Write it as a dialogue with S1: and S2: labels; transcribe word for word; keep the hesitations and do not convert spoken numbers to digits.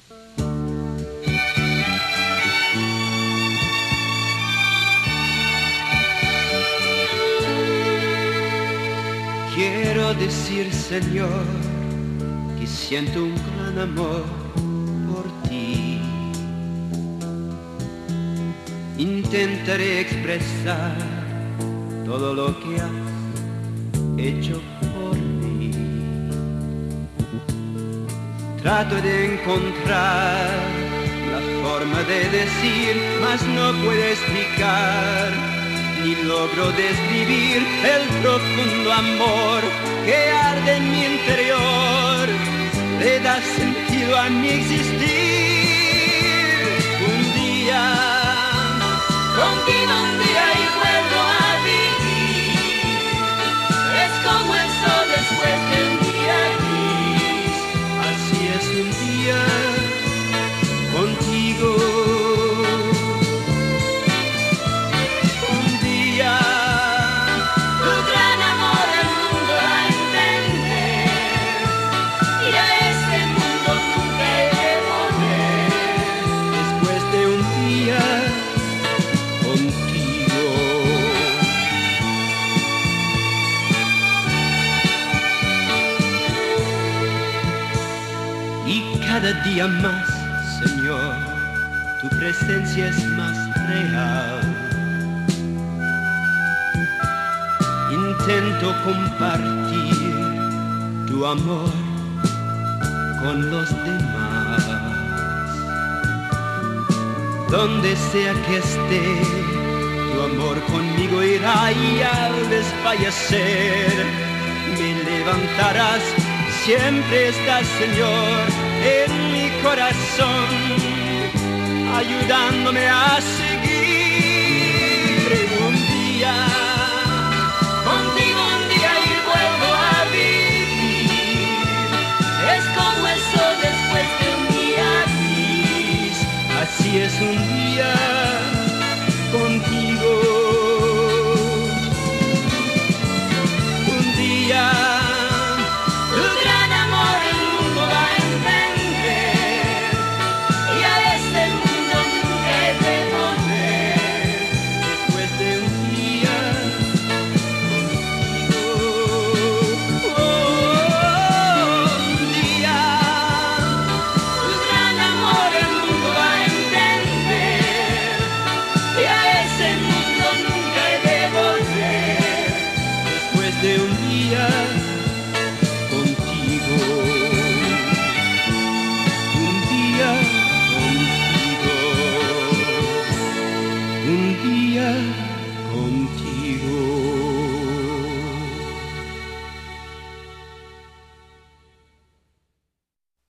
S1: Quiero decir, Señor, que siento un gran amor por ti. Intentaré expresar todo lo que has hecho por mí. Trato de encontrar la forma de decir, mas no puedo explicar, ni logro describir el profundo amor que arde en mi interior, le da sentido a mi existir. Un día, contigo un día y vuelvo a vivir, es como el sol después del día gris, así es un día contigo. Cada día más, Señor, tu presencia es más real. Intento compartir tu amor con los demás. Donde sea que esté, tu amor conmigo irá y al desfallecer me levantarás. Siempre estás, Señor, en mi corazón, ayudándome a seguir. Un día, contigo un día y vuelvo a vivir, es como el sol después de un día gris, así es un día contigo. Un día, de un día contigo, un día contigo, un día contigo.